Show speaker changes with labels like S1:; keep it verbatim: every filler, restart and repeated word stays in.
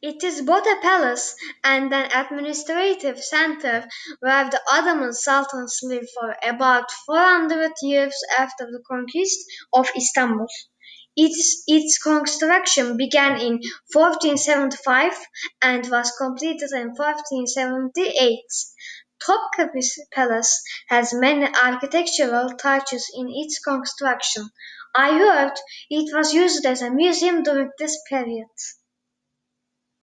S1: It is both a palace and an administrative center where the Ottoman sultans lived for about four hundred years after the conquest of Istanbul. Its, its construction began in fourteen seventy-five and was completed in fourteen seventy-eight. Topkapi Palace has many architectural touches in its construction. I heard it was used as a museum during this period.